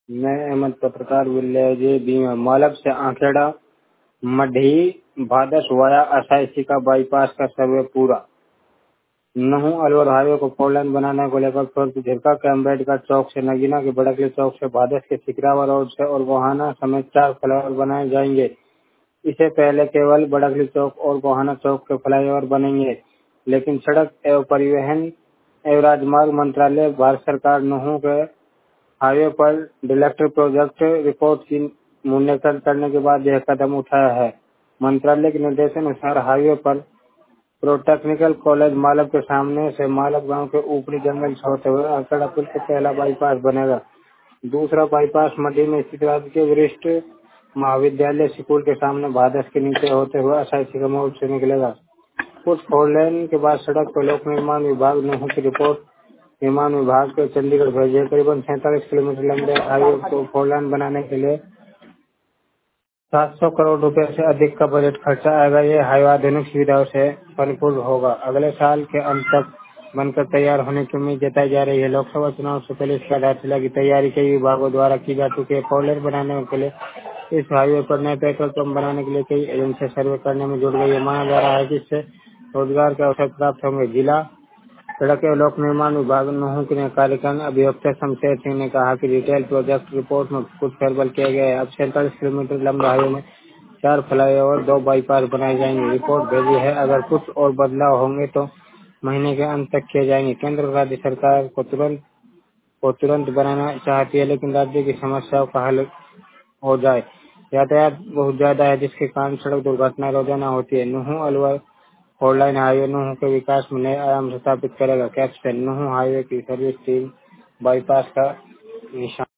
मैं अहमद पत्रकार विलेज बीमा मालब से आंखेड़ा मढ़ी भादस वाया असाइसी का बाईपास का सर्वे पूरा। नहू अलवर हाईवे को 4 लेन बनाने को लेकर तुरंत झिरका के अम्बेडकर चौक से नगीना के बड़कली चौक से भादस के सिकरावा रोड से और गोहाना समेत 4 फ्लाईओवर बनाए जाएंगे। इससे पहले केवल बड़कली चौक और गोहाना चौक के फ्लाईओवर बनेंगे, लेकिन सड़क एवं परिवहन एवं राजमार्ग मंत्रालय भारत सरकार नहू के हाईवे पर डायरेक्टर प्रोजेक्ट रिपोर्ट की मूल्यांकन करने के बाद यह कदम उठाया है। मंत्रालय के निर्देशानुसार हाईवे पर प्रोटेक्निकल कॉलेज मालब के सामने से मालब गांव के ऊपरी जंगल से होते हुए आंकड़ा पुल से पहला बाईपास बनेगा। दूसरा बाईपास मड्डी में स्थित राज्य के वरिष्ठ महाविद्यालय स्कूल के सामने भादस के नीचे होते हुए असाइसी के मोड़ से निकलेगा। कुछ 4 लेन के बाद सड़क पर लोक निर्माण विभाग ने की रिपोर्ट निर्माण विभाग को चंडीगढ़ भेजे। करीबन 47 किलोमीटर लंबे हाईवे को 4 लेन बनाने के लिए 700 करोड़ रुपए से अधिक का बजट खर्चा आएगा। ये हाईवे आधुनिक सुविधाओं से परिपूर्ण होगा। अगले साल के अंत तक बनकर तैयार होने की उम्मीद जताई जा रही है। लोकसभा चुनाव से पहले इसकी आधारशिला की तैयारी कई विभागों द्वारा की जा चुकी है। 4 लेन बनाने के लिए इस हाईवे पर नए पेट्रोल पंप बनाने के लिए कई एजेंसियां सर्वे करने में जुट गई है। माना जा रहा है कि इससे रोजगार के अवसर प्राप्त होंगे। जिला सड़क एवं लोक निर्माण विभाग नूहू के कार्यक्रम अभियोक्ता शमशेर सिंह ने कहा कि डिटेल प्रोजेक्ट रिपोर्ट में कुछ फेरबदल किए गए हैं। अब 47 किलोमीटर लंबे हाईवे में 4 फ्लाईओवर 2 बाईपास बनाए जाएंगे। रिपोर्ट भेजी है, अगर कुछ और बदलाव होंगे तो महीने के अंत तक किए जाएंगे। केंद्र और राज्य सरकार को तुरंत बनाना चाहती है, लेकिन राज्य की समस्याओं का हल हो जाए। यातायात बहुत ज्यादा है, जिसके कारण सड़क दुर्घटना रोजाना होती है। नूहू अलवर 4 लाइन हाईवे नूहू के विकास में नए आयाम स्थापित करेगा। कैप्शन नूहू हाईवे की सर्विस टीम बाईपास का निशान।